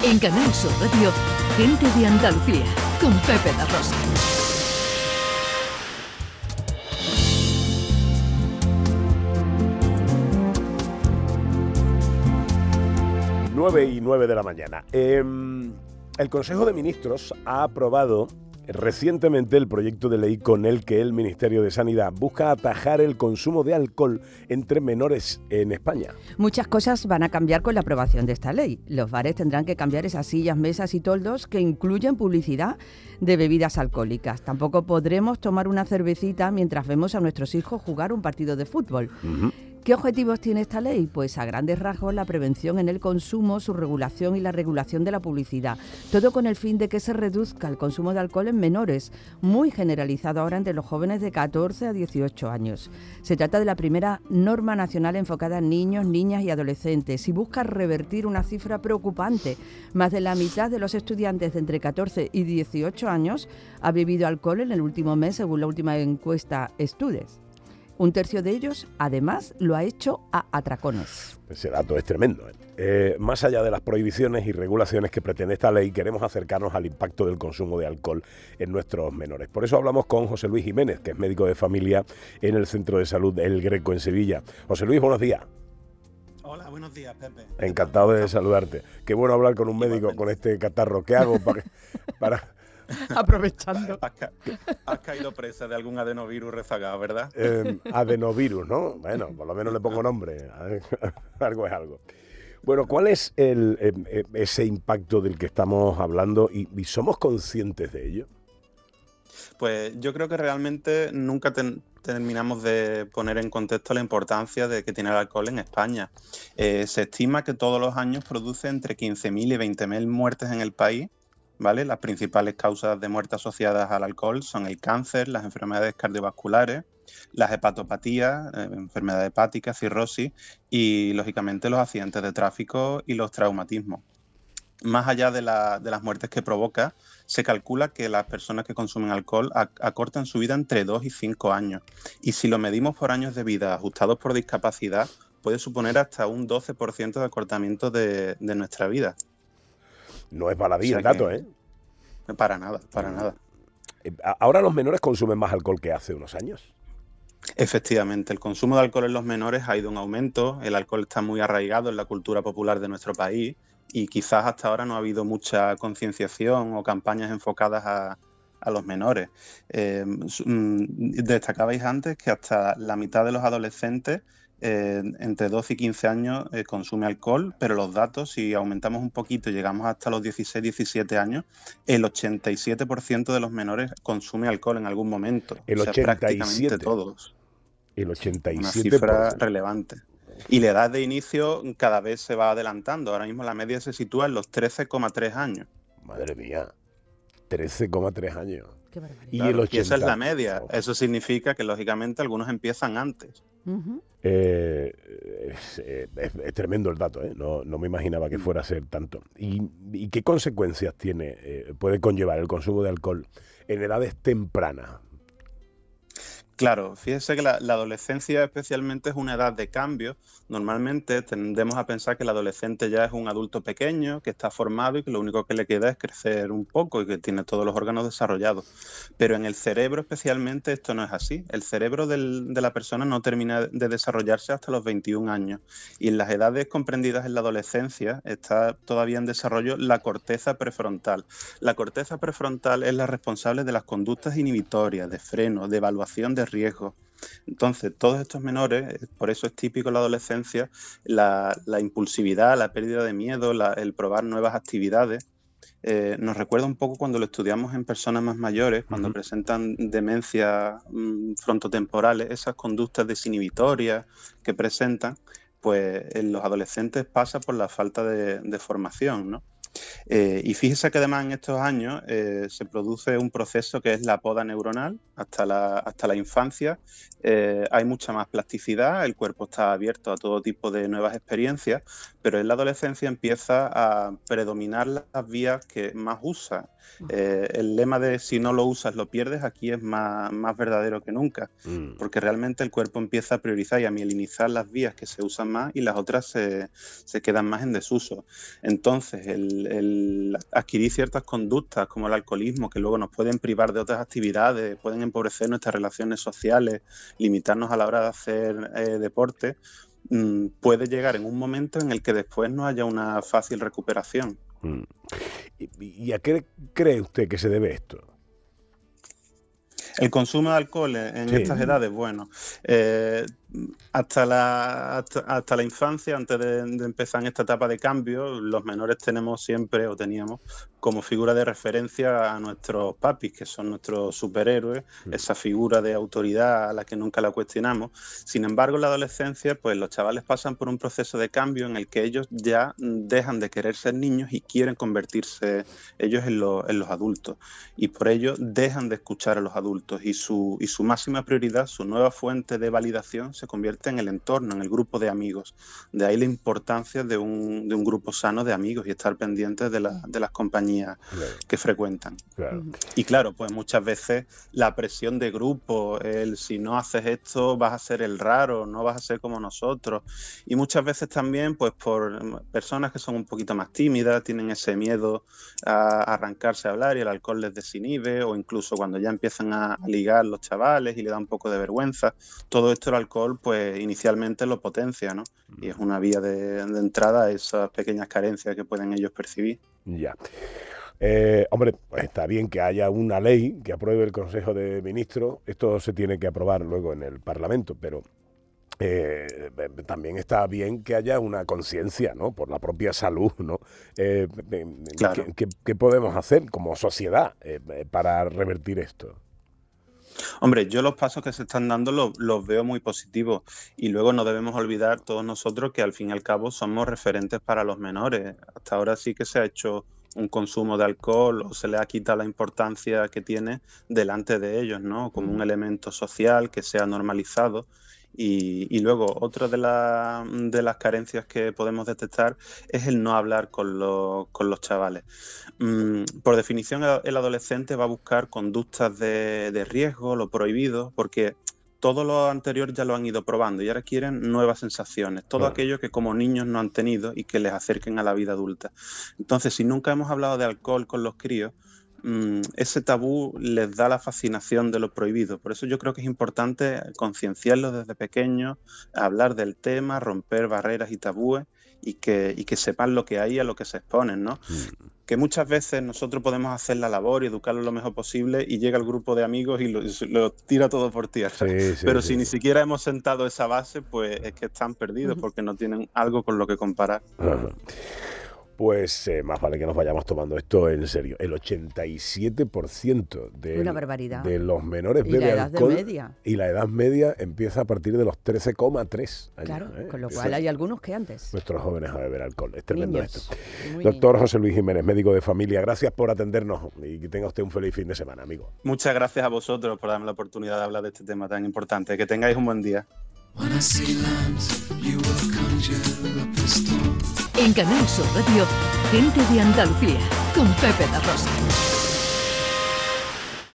En Canal Sur Radio, Gente de Andalucía, con Pepe La Rosa. Nueve y 9 de la mañana. El Consejo de Ministros ha aprobado recientemente el proyecto de ley con el que el Ministerio de Sanidad busca atajar el consumo de alcohol entre menores en España. Muchas cosas van a cambiar con la aprobación de esta ley. Los bares tendrán que cambiar esas sillas, mesas y toldos que incluyen publicidad de bebidas alcohólicas. Tampoco podremos tomar una cervecita mientras vemos a nuestros hijos jugar un partido de fútbol. ¿Qué objetivos tiene esta ley? Pues a grandes rasgos la prevención en el consumo, su regulación y la regulación de la publicidad. Todo con el fin de que se reduzca el consumo de alcohol en menores, muy generalizado ahora entre los jóvenes de 14 a 18 años. Se trata de la primera norma nacional enfocada en niños, niñas y adolescentes y busca revertir una cifra preocupante. Más de la mitad de los estudiantes de entre 14 y 18 años ha bebido alcohol en el último mes, según la última encuesta Estudes. Un tercio de ellos, además, lo ha hecho a atracones. Ese dato es tremendo. Más allá de las prohibiciones y regulaciones que pretende esta ley, queremos acercarnos al impacto del consumo de alcohol en nuestros menores. Por eso hablamos con José Luis Jiménez, que es médico de familia en el Centro de Salud El Greco en Sevilla. José Luis, buenos días. Hola, buenos días, Pepe. Encantado de saludarte. Qué bueno hablar con un médico con este catarro. ¿Qué hago para Aprovechando. Has caído presa de algún adenovirus rezagado, ¿verdad? Adenovirus, ¿no? Bueno, por lo menos le pongo nombre. Algo es algo. Bueno, ¿cuál es ese impacto del que estamos hablando y somos conscientes de ello? Pues yo creo que realmente nunca terminamos de poner en contexto la importancia de que tiene el alcohol en España. Se estima que todos los años produce entre 15.000 y 20.000 muertes en el país. ¿Vale? Las principales causas de muerte asociadas al alcohol son el cáncer, las enfermedades cardiovasculares, las hepatopatías, enfermedad hepática, cirrosis y, lógicamente, los accidentes de tráfico y los traumatismos. Más allá de las muertes que provoca, se calcula que las personas que consumen alcohol acortan su vida entre 2 y 5 años. Y si lo medimos por años de vida ajustados por discapacidad, puede suponer hasta un 12% de acortamiento de nuestra vida. No es baladí el dato, ¿eh? Para nada, para nada. ¿Ahora los menores consumen más alcohol que hace unos años? Efectivamente, el consumo de alcohol en los menores ha ido en aumento. El alcohol está muy arraigado en la cultura popular de nuestro país y quizás hasta ahora no ha habido mucha concienciación o campañas enfocadas a los menores. Destacabais antes que hasta la mitad de los adolescentes entre 12 y 15 años consume alcohol, pero los datos, si aumentamos un poquito y llegamos hasta los 16, 17 años, el 87% de los menores consume alcohol en algún momento. El 87%. Prácticamente todos. El 87%. Una cifra relevante. Y la edad de inicio cada vez se va adelantando. Ahora mismo la media se sitúa en los 13,3 años. Madre mía, 13,3 años. Qué barbaridad. Y, claro, y esa es la media. Eso significa que, lógicamente, algunos empiezan antes. Es tremendo el dato, ¿eh? No me imaginaba que fuera a ser tanto. ¿Y qué consecuencias puede conllevar el consumo de alcohol en edades tempranas? Claro, fíjese que la adolescencia especialmente es una edad de cambio. Normalmente tendemos a pensar que el adolescente ya es un adulto pequeño, que está formado y que lo único que le queda es crecer un poco y que tiene todos los órganos desarrollados. Pero en el cerebro especialmente esto no es así. El cerebro de la persona no termina de desarrollarse hasta los 21 años. Y en las edades comprendidas en la adolescencia está todavía en desarrollo la corteza prefrontal. La corteza prefrontal es la responsable de las conductas inhibitorias, de freno, de evaluación de riesgo. Entonces, todos estos menores, por eso es típico en la adolescencia, la impulsividad, la pérdida de miedo, el probar nuevas actividades. Nos recuerda un poco cuando lo estudiamos en personas más mayores, cuando presentan demencias frontotemporales, esas conductas desinhibitorias que presentan, pues en los adolescentes pasa por la falta de formación, ¿no? Y fíjese que además en estos años se produce un proceso que es la poda neuronal hasta la infancia. Hay mucha más plasticidad, el cuerpo está abierto a todo tipo de nuevas experiencias, pero en la adolescencia empieza a predominar las vías que más usa. El lema de si no lo usas lo pierdes aquí es más verdadero que nunca, porque realmente el cuerpo empieza a priorizar y a mielinizar las vías que se usan más y las otras se quedan más en desuso. Entonces el el adquirir ciertas conductas como el alcoholismo, que luego nos pueden privar de otras actividades, pueden empobrecer nuestras relaciones sociales, limitarnos a la hora de hacer deporte, puede llegar en un momento en el que después no haya una fácil recuperación. ¿Y a qué cree usted que se debe esto? El consumo de alcohol en estas edades, bueno, hasta la infancia, antes de empezar en esta etapa de cambio, los menores tenemos siempre, o teníamos, como figura de referencia a nuestros papis, que son nuestros superhéroes, esa figura de autoridad a la que nunca la cuestionamos. Sin embargo, en la adolescencia, pues los chavales pasan por un proceso de cambio en el que ellos ya dejan de querer ser niños y quieren convertirse ellos en los adultos. Y por ello dejan de escuchar a los adultos y su máxima prioridad, su nueva fuente de validación se convierte en el entorno, en el grupo de amigos. De ahí la importancia de un grupo sano de amigos y estar pendientes de las compañías que frecuentan. Claro. Y claro, pues muchas veces la presión de grupo, el si no haces esto vas a ser el raro, no vas a ser como nosotros. Y muchas veces también pues por personas que son un poquito más tímidas, tienen ese miedo a arrancarse a hablar y el alcohol les desinhibe, o incluso cuando ya empiezan a ligar los chavales y le da un poco de vergüenza. Todo esto el alcohol pues inicialmente lo potencia, ¿no? Y es una vía de entrada a esas pequeñas carencias que pueden ellos percibir. Ya. Hombre, pues está bien que haya una ley que apruebe el Consejo de Ministros. Esto se tiene que aprobar luego en el Parlamento, pero también está bien que haya una conciencia, ¿no? Por la propia salud, ¿no? Claro. ¿Qué podemos hacer como sociedad para revertir esto? Hombre, yo los pasos que se están dando los veo muy positivos, y luego no debemos olvidar todos nosotros que al fin y al cabo somos referentes para los menores. Hasta ahora sí que se ha hecho un consumo de alcohol o se le ha quitado la importancia que tiene delante de ellos, ¿no? Como un elemento social que se ha normalizado. Y luego, otra de las carencias que podemos detectar es el no hablar con los chavales. Por definición, el adolescente va a buscar conductas de riesgo, lo prohibido, porque todo lo anterior ya lo han ido probando y ahora quieren nuevas sensaciones, todo aquello que como niños no han tenido y que les acerquen a la vida adulta. Entonces, si nunca hemos hablado de alcohol con los críos, ese tabú les da la fascinación de lo prohibido. Por eso yo creo que es importante concienciarlos desde pequeños, hablar del tema, romper barreras y tabúes y que sepan lo que hay y a lo que se exponen, ¿no? Que muchas veces nosotros podemos hacer la labor y educarlos lo mejor posible y llega el grupo de amigos y lo tira todo por tierra. Pero si ni siquiera hemos sentado esa base, pues es que están perdidos porque no tienen algo con lo que comparar. Pues más vale que nos vayamos tomando esto en serio. El 87% de los menores bebe alcohol. Y la edad media empieza a partir de los 13,3 años. Claro, con lo cual hay algunos que antes. Nuestros jóvenes a beber alcohol. Es tremendo esto. Doctor José Luis Jiménez, médico de familia, gracias por atendernos y que tenga usted un feliz fin de semana, amigo. Muchas gracias a vosotros por darme la oportunidad de hablar de este tema tan importante. Que tengáis un buen día. En Canal Sur Radio, Gente de Andalucía, con Pepe da Rosa.